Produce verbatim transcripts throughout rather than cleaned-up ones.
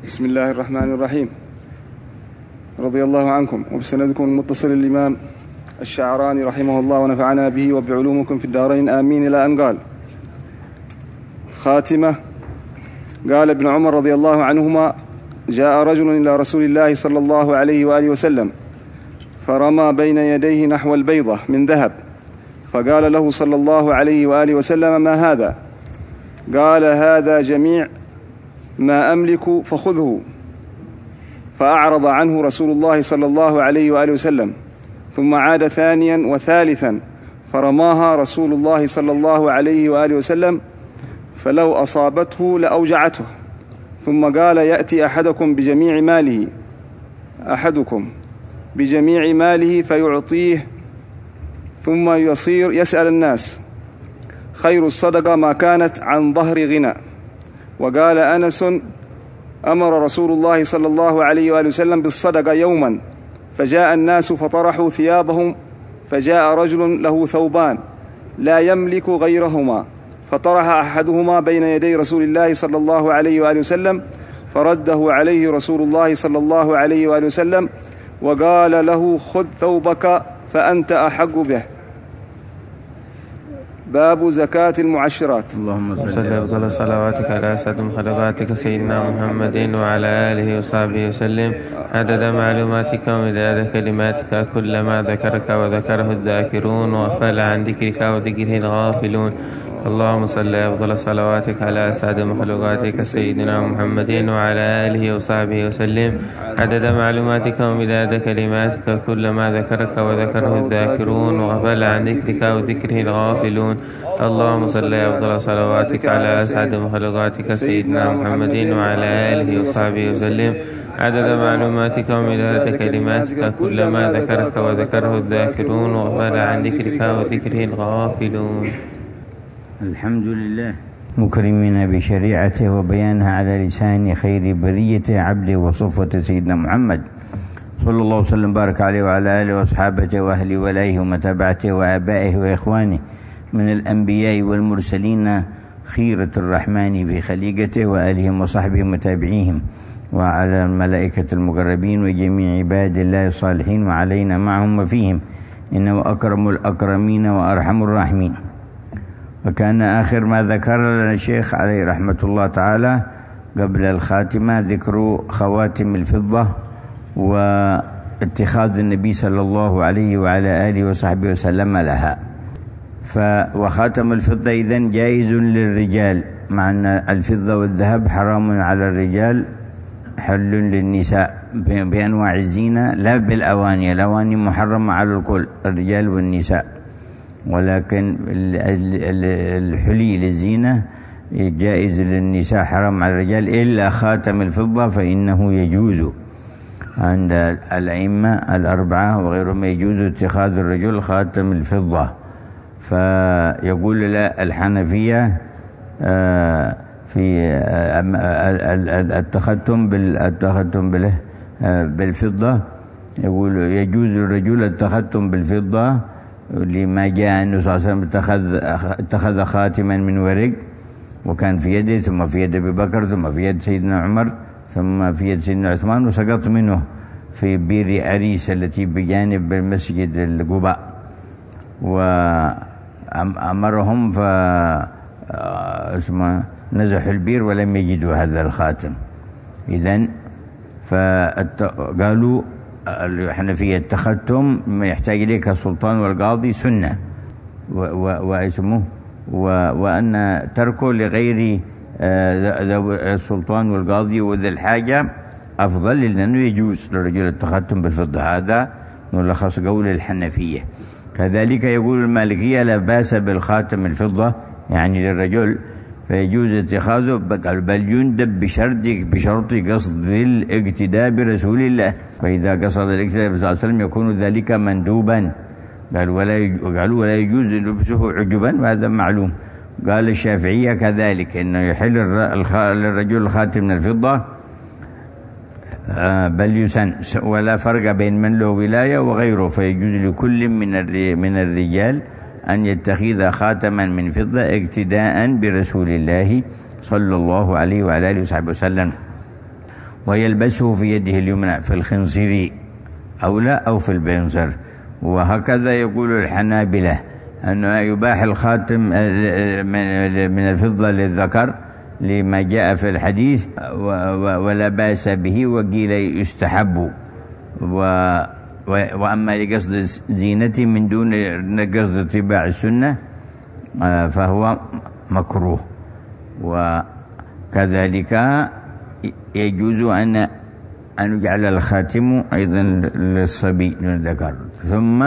بسم الله الرحمن الرحيم. رضي الله عنكم وبسندكم المتصل الإمام الشعراني رحمه الله ونفعنا به وبعلومكم في الدارين آمين، إلى أن قال: خاتمة. قال ابن عمر رضي الله عنهما: جاء رجل إلى رسول الله صلى الله عليه وآله وسلم فرمى بين يديه نحو البيضة من ذهب، فقال له صلى الله عليه وآله وسلم: ما هذا؟ قال: هذا جميع ما أملك فخذه. فأعرض عنه رسول الله صلى الله عليه وآله وسلم، ثم عاد ثانيا وثالثا فرماها رسول الله صلى الله عليه وآله وسلم، فلو أصابته لأوجعته. ثم قال: يأتي أحدكم بجميع ماله أحدكم بجميع ماله فيعطيه، ثم يصير يسأل الناس: خير الصدقة ما كانت عن ظهر غنى. وقال أنس: أمر رسول الله صلى الله عليه وآله وسلم بالصدقة يوما، فجاء الناس فطرحوا ثيابهم، فجاء رجل له ثوبان لا يملك غيرهما، فطرح أحدهما بين يدي رسول الله صلى الله عليه وآله وسلم، فرده عليه رسول الله صلى الله عليه وآله وسلم، وقال له: خذ ثوبك فأنت أحق به. باب زكاة المعشرات. اللهم صل أفضل صلواتك على أسعد مخلوقاتك سيدنا محمد وعلى آله وصحبه وسلم، عدد معلوماتك ومداد كلماتك، كلما ذكرك وذكره الذاكرون وغفل عن ذكرك وذكره الغافلون. اللهم صل أفضل صلواتك على أسعد مخلوقاتك سيدنا محمد وعلى آله وصحبه وسلم، عدد معلوماتك ومداد كلماتك، كلما ذكرك وذكره الذاكرون وغفل عن ذكرك وذكره الغافلون. اللهم صل أفضل صلواتك على أسعد مخلوقاتك سيدنا محمد وعلى آله وصحبه وسلم، عدد معلوماتك ومداد كلماتك، كلما ذكرك وذكره الذاكرون وغفل عن ذكرك وذكره الغافلون. الحمد لله، مكرمين بشريعته وبيانها على لسان خير بريته عبده وصفوة سيدنا محمد صلى الله وسلم بارك عليه وعلى آله وأصحابه وأهل وليه ومتابعته وآبائه وإخوانه من الأنبياء والمرسلين خيرة الرحمن بخليقته وآلهم وصحبهم وتابعيهم، وعلى الملائكة المقربين وجميع عباد الله الصالحين، وعلينا معهم وفيهم، إنه أكرم الأكرمين وأرحم الراحمين. وكان آخر ما ذكر لنا الشيخ عليه رحمة الله تعالى قبل الخاتمة ذكر خواتم الفضة واتخاذ النبي صلى الله عليه وعلى آله وصحبه وسلم لها. وخاتم الفضة إذن جائز للرجال، مع أن الفضة والذهب حرام على الرجال حل للنساء بأنواع الزينة، لا بالأواني. الأواني محرمة على الكل، الرجال والنساء، ولكن الحلي للزينة جائز للنساء، حرام على الرجال، إلا خاتم الفضة فإنه يجوز عند الأئمة الأربعة وغيرهم، يجوز اتخاذ الرجل خاتم الفضة. فيقول لا الحنفية في التختم بالتختم بالفضة، يقول يجوز للرجل التختم بالفضة لما جاء النبي صلى الله عليه وسلم اتخذ اتخذ خاتما من ورق، وكان في يده، ثم في يد أبي بكر، ثم في يد سيدنا عمر، ثم في يد سيدنا عثمان، وسقط منه في بئر أريس التي بجانب المسجد القباء، وأمرهم ف اسمه نزحوا البئر ولم يجدوا هذا الخاتم. إذن فقالوا الحنفية التختم يحتاج إليك السلطان والقاضي سنة، واسمه وأن تركه لغير السلطان والقاضي وذي الحاجة أفضل، لأنه يجوز للرجل التختم بالفضة. هذا ملخص قول الحنفية. كذلك يقول المالكية لا بأس بالخاتم الفضة يعني للرجل، فيجوز اتخاذه، بل يندب بشرط بشرط قصد الاقتداء برسول الله، فإذا قصد الاقتداء برسول الله صلى الله عليه وسلم يكون ذلك مندوبا. قال ولا قالوا ولا يجوز لبسه عجبا، وهذا معلوم. قال الشافعية كذلك إنه يحل للرجل الخاتم من الفضة، بل يسن، ولا فرق بين من له ولاية وغيره، فيجوز لكل من من الرجال أن يتخذ خاتما من فضة اقتداء برسول الله صلى الله عليه وعلى آله وصحبه وسلم. ويلبسه في يده اليمنى في الخنصر أو لا أو في البنصر. وهكذا يقول الحنابلة أنه يباح الخاتم من الفضة للذكر لما جاء في الحديث ولا بأس به، وقيل يستحب، وأما لقصد زينة من دون قصد اتباع السنة فهو مكروه. وكذلك يجوز أن أن يجعل الخاتم أيضا للصبي للذكر. ثم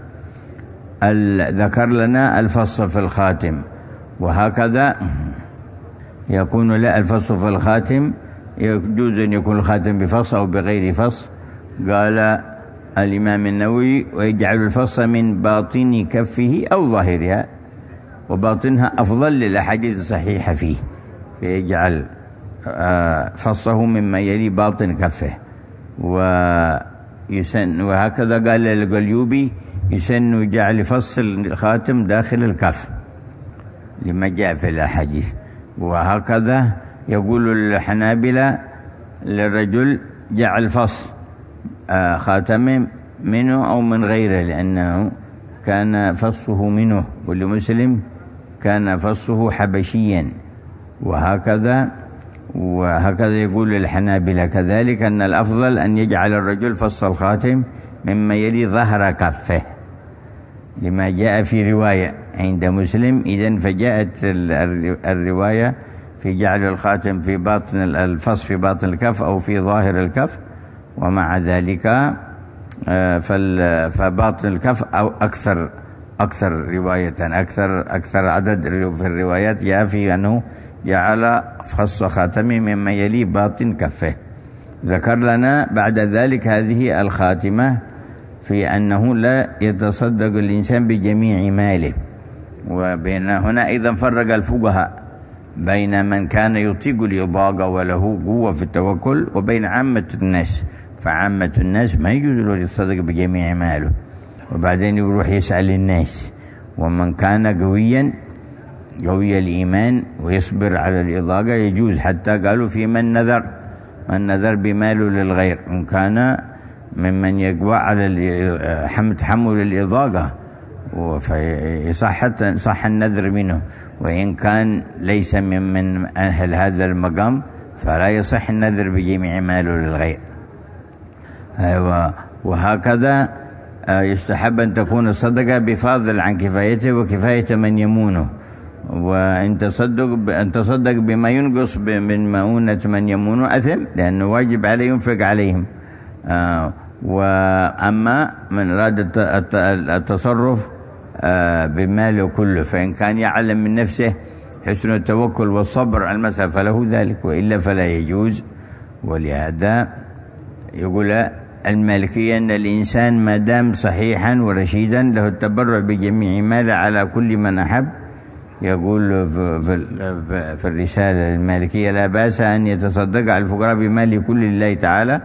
ذكر لنا الفص في الخاتم، وهكذا يكون لا الفص في الخاتم يجوز أن يكون الخاتم بفص أو بغير فص. قال الإمام النووي: ويجعل الفص من باطن كفه أو ظاهرها، وباطنها أفضل للأحاديث الصحيحة فيه، فيجعل فصه مما يلي باطن كفه. ويسن وهكذا قال القليوبي: يسن جعل فص الخاتم داخل الكف لما جاء في الأحاديث. وهكذا يقول الحنابلة: للرجل جعل فص خاتم منه أو من غيره، لأنه كان فصه منه، ولمسلم كان فصه حبشيا. وهكذا وهكذا يقول الحنابلة كذلك أن الأفضل أن يجعل الرجل فص الخاتم مما يلي ظهر كفه لما جاء في رواية عند مسلم. إذن فجاءت الرواية في جعل الخاتم في باطن الفص في باطن الكف أو في ظاهر الكف، ومع ذلك فباطن الكف أو أكثر أكثر رواية أكثر أكثر عدد في الروايات جاء في أنه جعل فص خاتم مما يلي باطن كفه. ذكر لنا بعد ذلك هذه الخاتمة في أنه لا يتصدق الإنسان بجميع ماله. وبين هنا أيضا فرق الفقهاء بين من كان يطيق الإضاقة وله قوة في التوكل وبين عامة الناس. فعامة الناس ما يجوز له يتصدق بجميع ماله، وبعدين يروح يسأل الناس. ومن كان قويا قوي الإيمان ويصبر على الإضاقة يجوز، حتى قالوا في من نذر من نذر بماله للغير، إن كان ممن يقوى على تحمل الإضاقة فيصح صح النذر منه، وإن كان ليس ممن أهل هذا المقام فلا يصح النذر بجميع ماله للغير. وهكذا يستحب أن تكون الصدقة بفاضل عن كفايته وكفاية من يمونه، وإن تصدق أن تصدق بما ينقص من مؤونة من يمونه أثم، لأنه واجب عليه ينفق عليهم. وأما من أراد التصرف بماله كله فإن كان يعلم من نفسه حسن التوكل والصبر على المسألة فله ذلك، وإلا فلا يجوز. ولهذا يقول المالكية أن الإنسان ما دام صحيحا ورشيدا له التبرع بجميع ماله على كل من أحب. يقول في الرسالة المالكية: لا بأس أن يتصدق على الفقراء بمال كل لله تعالى.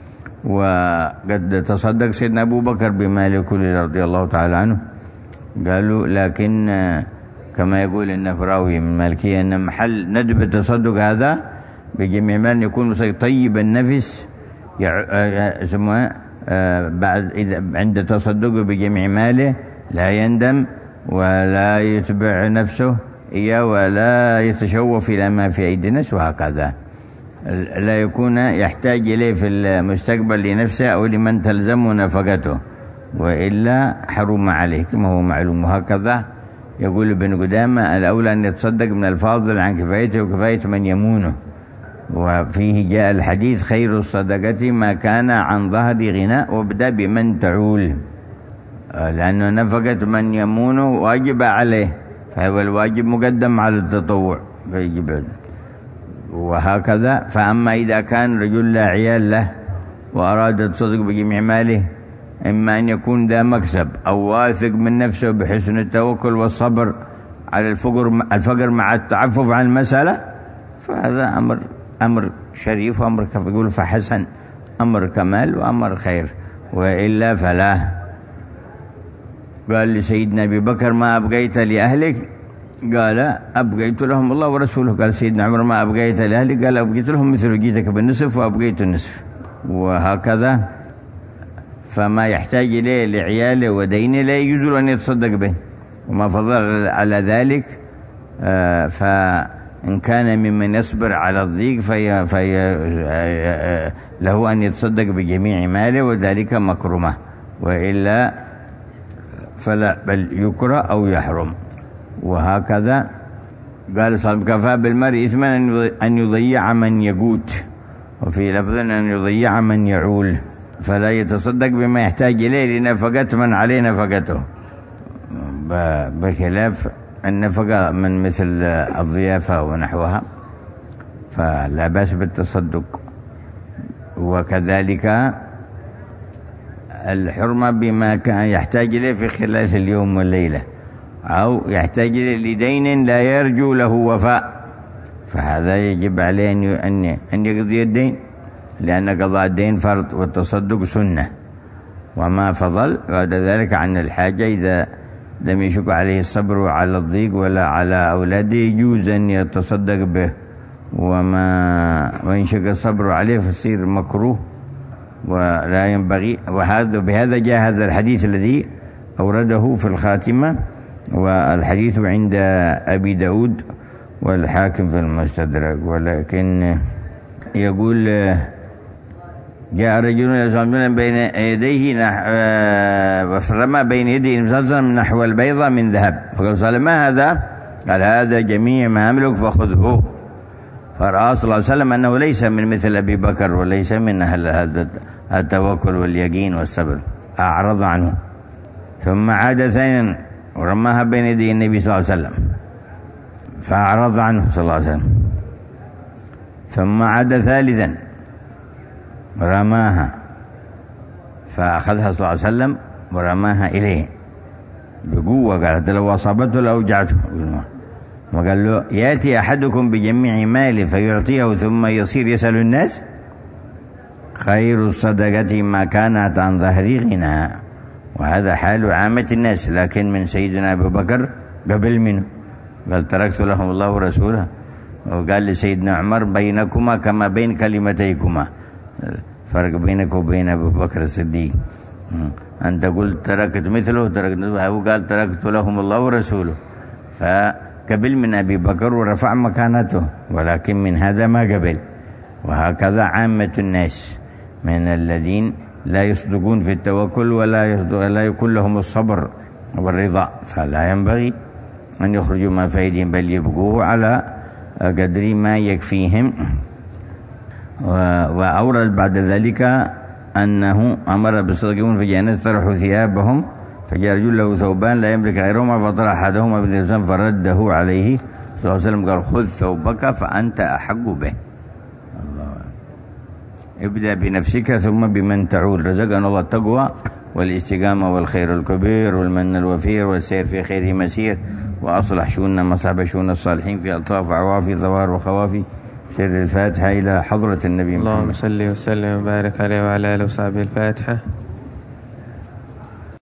وقد تصدق سيدنا أبو بكر بمال كل رضي الله تعالى عنه. قالوا لكن كما يقول النفراوي من المالكية أن محل ندب التصدق هذا بجميع مال يكون طيب النفس يسمونه بعد إذا عند التصدق بجميع ماله لا يندم ولا يتبع نفسه إياه ولا يتشوف إلى ما في أيدي الناس، وهكذا لا يكون يحتاج إليه في المستقبل لنفسه أو لمن تلزم نفقته، وإلا حرم عليه كما هو معلوم. وهكذا يقول ابن قدامة: الأولى أن يتصدق من الفاضل عن كفايته وكفاية من يمونه. وفيه جاء الحديث: خير الصدقة ما كان عن ظهر غناء وابدأ بمن تعول، لأنه نفقة من يمونه واجب عليه، فهو الواجب مقدم على التطوع فيجب. وهكذا فأما إذا كان رجل لا عيال له وأراد التصدق بجميع ماله، إما أن يكون ذا مكسب أو واثق من نفسه بحسن التوكل والصبر على الفقر الفقر مع التعفف عن المسألة، فهذا أمر أمر شريف وأمر كيف يقول فحسن، أمر كمال وأمر خير، وإلا فلا. قال لسيدنا أبي بكر: ما أبقيت لأهلك قال أبقيت لهم الله ورسوله. قال سيدنا عمر ما أبقيت لأهلي؟ قال أبقيت لهم مثل جيتك بالنصف وأبقيت النصف، وهكذا. فما يحتاج إليه لعياله ودينه لا يجوز أن يتصدق به، وما فضل على ذلك آه فإن كان ممن يصبر على الضيق في, في آه له أن يتصدق بجميع ماله، وذلك مكرمة، وإلا فلا، بل يكره أو يحرم. وهكذا قال صلى الله عليه وسلم: كفى بالمرء إثما أن يضيع من يقوت، وفي لفظ أن يضيع من يعول، فلا يتصدق بما يحتاج إليه لنفقة من عليه نفقته، بخلاف النفقة من مثل الضيافة ونحوها فلا بأس بالتصدق. وكذلك الحرمة بما كان يحتاج إليه في خلال اليوم والليلة، أو يحتاج إليه لدين لا يرجو له وفاء، فهذا يجب عليه أن أن يقضي الدين، لأن قضاء الدين فرض والتصدق سنة. وما فضل بعد ذلك عن الحاجة إذا لم يشق عليه الصبر على الضيق ولا على أولاده يجوز أن يتصدق به، وما وإن شق الصبر عليه فيصير مكروه ولا ينبغي. وهذا بهذا جاء هذا الحديث الذي أورده في الخاتمة، والحديث عند أبي داود والحاكم في المستدرك. ولكن يقول: جاء رجل بين يديه فرمى بين يديه نحو البيضة من ذهب، فقال صلى ما هذا؟ قال: هذا جميع ما أملك فخذه. فرأى صلى الله عليه وسلم أنه ليس من مثل أبي بكر، وليس من أهل هذا التوكل واليقين والصبر، أعرض عنه. ثم عاد ثانيا ورماها بين يدي النبي صلى الله عليه وسلم فأعرض عنه صلى الله عليه وسلم. ثم عاد ثالثا ورماها فأخذها صلى الله عليه وسلم ورماها إليه بقوة، قالت لو أصابته لأوجعته. وقال له: يأتي أحدكم بجميع ماله فيعطيه ثم يصير يسأل الناس، خير الصدقة ما كانت عن ظهر غنى. وهذا حال عامة الناس، لكن من سيدنا أبو بكر قبل منه، قال: تركت لهم الله ورسوله. وقال لسيدنا عمر: بينكما كما بين كلمتيكما، فرق بينك وبين أبو بكر الصديق، أنت قلت تركت مثله تركت مثله، وقال تركت لهم الله ورسوله، فقبل من أبي بكر ورفع مكانته، ولكن من هذا ما قبل. وهكذا عامة الناس من الذين لا يصدقون في التوكل ولا يصدق لا يكون لهم الصبر والرضا، فلا ينبغي أن يخرجوا ما في أيديهم، بل يبقوا على قدر ما يكفيهم. وأورد بعد ذلك أنه أمر بالصدقون في جهنم طرحوا ثيابهم، فجاء رجل له ثوبان لا يملك غيرهما فطرح أحدهما بالإنسان فرده عليه صلى الله عليه وسلم، قال: خذ ثوبك فأنت أحق به. الله. ابدأ بنفسك ثم بمن تعول. رزقنا الله التقوى والاستقامة والخير الكبير والمن الوفير والسير في خير مسير، وأصلح شؤوننا مصاب شؤون الصالحين في ألطاف وعوافي ظواهر وخوافي. سر الفاتحة إلى حضرة النبي محمد. اللهم صل وسلم وبارك عليه وعلى آله وصحبه. الفاتحة.